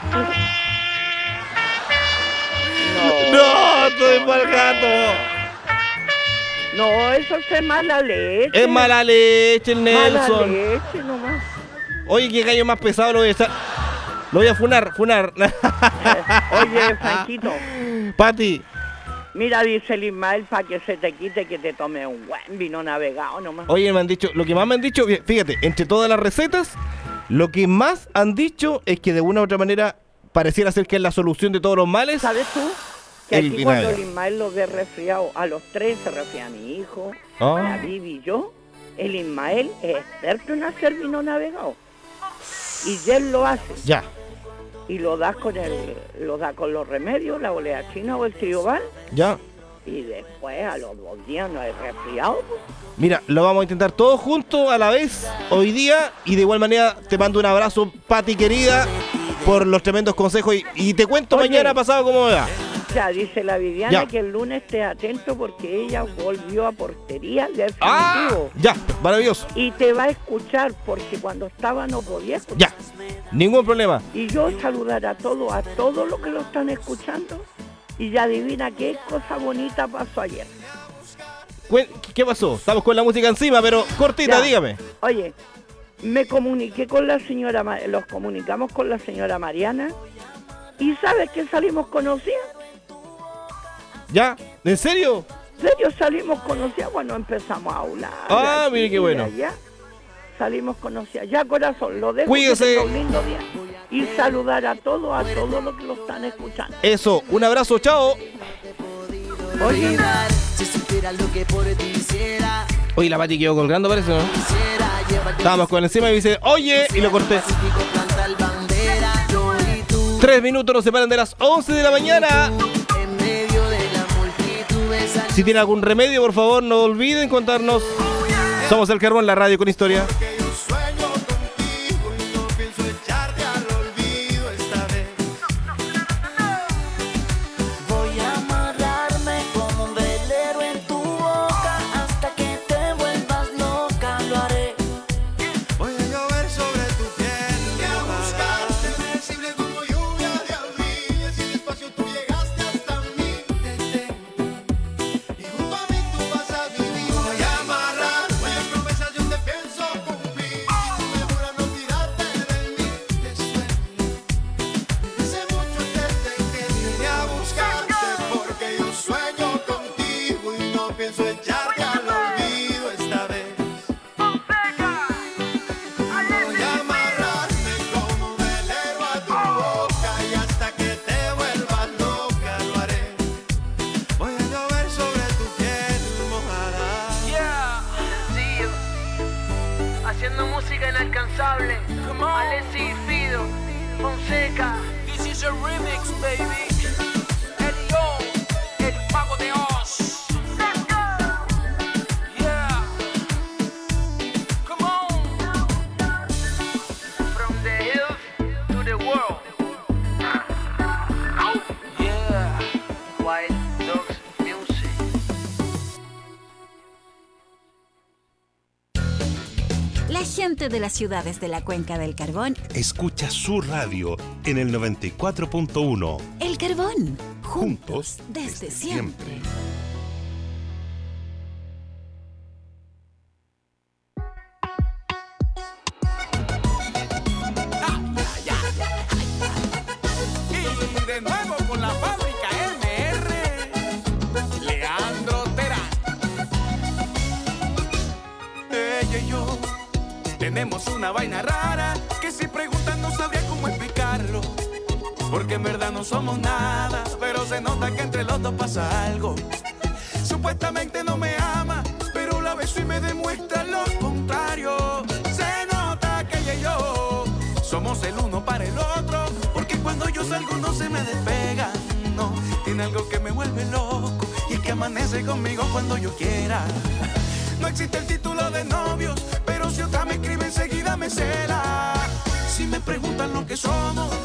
No, estoy mal gato. No, eso es mala leche. Es mala leche el Nelson. Mala leche nomás. Oye, qué gallo más pesado lo voy a estar. Lo voy a funar, funar. Oye, Franquito. Pati. Mira, dice el Ismael, para que se te quite que te tome un buen vino navegado nomás. Oye, me han dicho, lo que más me han dicho, fíjate, entre todas las recetas, lo que más han dicho es que de una u otra manera pareciera ser que es la solución de todos los males. ¿Sabes tú? Que El aquí vinagre. cuando el Ismael lo ve resfriado, a los tres se resfría mi hijo, Ah. la Vivi y yo, el Ismael es experto en hacer vino navegado. Y él lo hace. Ya. Y lo da con el, lo da con los remedios, la oleachina o el triobal, Ya. y después a los dos días no hay resfriado. Pues. Mira, lo vamos a intentar todos juntos a la vez hoy día y de igual manera te mando un abrazo, Pati querida, por los tremendos consejos y, y te cuento Oye. mañana pasado cómo va. Ya, dice la Viviana Ya. que el lunes esté atento porque ella volvió a portería definitivo. Ah, ya, maravilloso. Y te va a escuchar porque cuando estaba no podía escuchar. Ya, ningún problema. Y yo saludar a todos, a todos los que lo están escuchando. Y ya adivina qué cosa bonita pasó ayer. Cuen- ¿Qué pasó? Estamos con la música encima, pero cortita, Ya. dígame. Oye, me comuniqué con la señora, Ma- los comunicamos con la señora Mariana. ¿Y sabes que salimos conocidas? ¿Ya? ¿En serio? ¿En serio salimos conocidas cuando empezamos a hablar? Ah, aquí, mire qué bueno. allá. Salimos conocidas. Ya, corazón, lo dejo. Cuídese. Que tenga un lindo día. Y saludar a todos, a todos los que lo están escuchando. Eso, un abrazo, chao. Oye, Si supiera lo que por ti hiciera, Oye, la Pati quedó colgando, parece, ¿no? quisiera llevarte Estábamos con encima y dice, oye, y lo corté. plantar bandera, yo y tú, Tres minutos nos separan de las once de la mañana. en medio de la multitud esa Si tiene algún remedio, por favor, no olviden contarnos. Somos El Carbón, la radio con historia. voy a amarrarme como un velero en tu boca hasta que te vuelvas loca, lo haré. Voy a llover sobre tu piel y a buscarte sensible como lluvia de abril. Y así despacio tú llegaste hasta mí, y junto a mí tú vas a vivir. Voy a amarrarme en promesas yo te pienso cumplir. Y tú me juras no tirarte de mí, te sueño. Hace mucho desde que vine a buscarte, porque yo sueño contigo y no pienso echarte al olvido esta vez. Voy a amarrarme como un velero a tu boca y hasta que te vuelvas loca lo haré. Voy a llover sobre tu piel mojada. Yeah, sí, haciendo música inalcanzable. Alessi y Fido, Fonseca. This is a remix, baby. Elio, el mago de Oz. Yeah, come on. From the hills to the world. Yeah, Wild Dogs Music. La gente de las ciudades de la Cuenca del Carbón, Escucha su radio en el noventa y cuatro punto uno. El Carbón, Juntos desde siempre. Y de nuevo con la fábrica M R, Leandro Terán. Ella y yo tenemos una vaina rara que si preguntan no sabría cómo explicarlo. Porque en verdad no somos nada, pero se nota que entre los dos pasa algo. Supuestamente no me ama, pero la beso y me demuestra lo contrario. Se nota que ella y yo somos el uno para el otro, porque cuando yo salgo no se me despega. No, tiene algo que me vuelve loco, y es que amanece conmigo cuando yo quiera. No existe el título de novios, pero si otra me escribe enseguida me cela. Si me preguntan lo que somos,